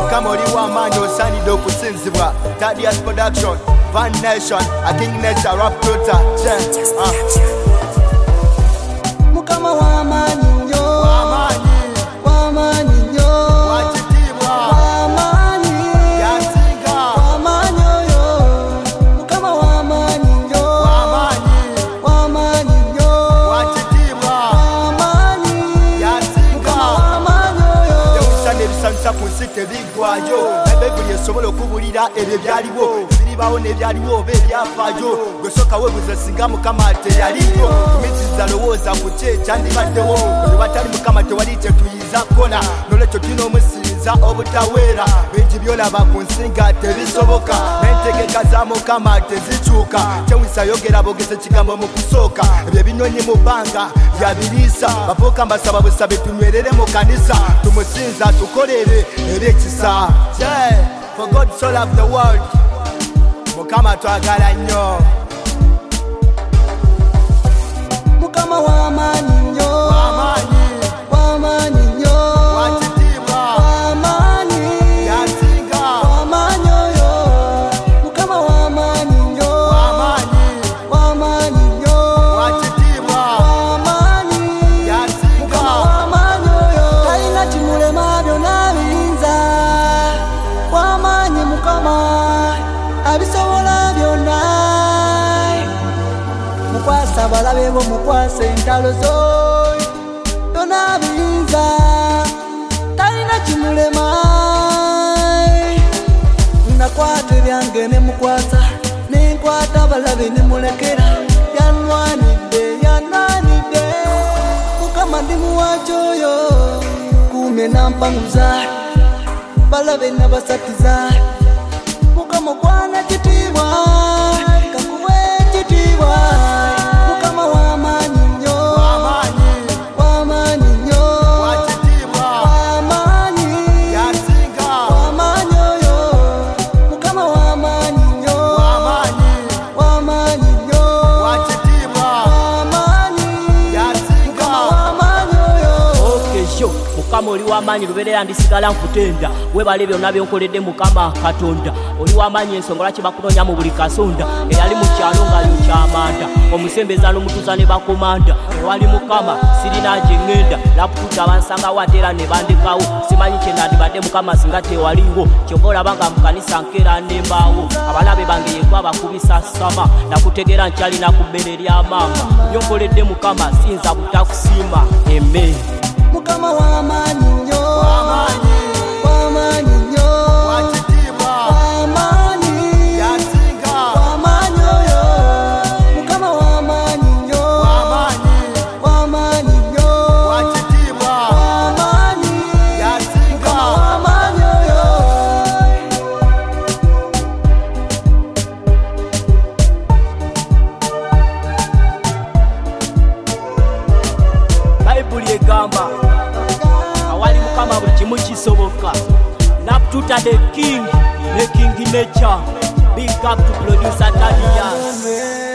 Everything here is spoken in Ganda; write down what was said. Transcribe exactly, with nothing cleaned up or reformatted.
Mukama oli w'amaanyi osaanidde okusinzibwa. Thaddeus Production, Van Nation, a King Nature, Rap Tutor. uh. Mukama w'amaanyi nnyo, W'amaanyi, w'amaanyi nnyo, wakitiibwa, w'amaanyi, yasinga, w'amaanyi oyo. Mukama w'amaanyi nnyo, w'amaanyi, w'amaanyi nnyo, wakitiibwa, w'amaanyi, yasinga. w'amaanyi oyo. Ebisana ebisanyusa ku nsi tebiggwaayo. Bayibuli esobola okubulira ebyo ebyaliwo, ebiribawo n'ebyaliwo oba ebyafaayo. Gwe sooka weebuuze singa Mukama teyaliyo. Tumiikiriza lowooza ku ki ekyandibaddewo. Bwe watali Mukama tewali kye tuyinza kukola. N'olwekyo tulina omusinza obutaweera. Bingi by'olaba ku nsi nga tebisoboka, n'entegeka za Mukama tezikyuka. Kyewuunyisa yogera bogeza ekigambo mu kusooka. Ebyo ebinyonyi mu bbanga byabiriisa. Bavubuka mbasaba busabe tunywerere mu kanisa. Tumusinza tukolere ebyekisa. Yeah, for God so loved the world. Mukama twagala nnyo. Mukama w'amaanyi nnyo, W'amaanyi, w'amaanyi nnyo, wakitiibwa, w'amaanyi, yasinga, w'amaanyi oyo. Mukama w'amaanyi nnyo, w'amaanyi, w'amaanyi nnyo, wakitiibwa, w'amaanyi, yasinga. w'amaanyi oyo. Talina kimulema byonna biyinza, w'amaanyi Mukama abisobola byonna. Mukwasa abalabe bo, mukwasa entalo zo, byonna biyinza, talina kimulema. Nakwata ebyange ne mukwasa, nenkwata abalabe ne mulekera. Yanwanidde, yanwanidde, Mukama ndi muwaaki oyo. Kuumye nampanguza, balabe nabasatiza. Mukama gwana kitiibwa, kakuwe ekitiibwa. Mukama w'amaanyi nnyo, W'amaanyi, w'amaanyi nnyo, wakitiibwa, w'amaanyi, yasinga, w'amaanyi oyo. Mukama w'amaanyi nnyo, w'amaanyi, w'amaanyi nnyo, wakitiibwa, w'amaanyi, yasinga. w'amaanyi oyo. Okejo Mukama oli w'amaanyi lubeerera ndisigala nkutenda. Weebale byonna byonkoledde Mukama Katonda. Oli w'amaanyi ensonga lwaki bakunoonya mu buli kasonda. Eyali mu kyalo ng'ayo kyamanda, omusembeza n'omutuuza ne bakomanda. Ewali Mukama sirina gye ŋŋenda. Lapututa abansangawo ate era ne bandekawo. Simanyi kye nandibadde Mukama singa tewaliwo. Kyova olaba nga mu kanisa nkeera ndembaawo. Abalabe bange yegwe abakubisa sama. Nakutegeera nkyalina ku mmere lya maama. Byonkoledde Mukama siyinza butakusiima. Amen. Mukama w'amaanyi nnyo, W'amaanyi, w'amaanyi nnyo, wakitiibwa, w'amaanyi, yasinga, w'amaanyi oyo. Mukama w'amaanyi nnyo, w'amaanyi, w'amaanyi nnyo, wakitiibwa, w'amaanyi, yasinga. w'amaanyi oyo. Bayibuli egamba awali Mukama buli kimu kisoboka. Lapututa the king, the king nature. Big up to producer Thaddeus.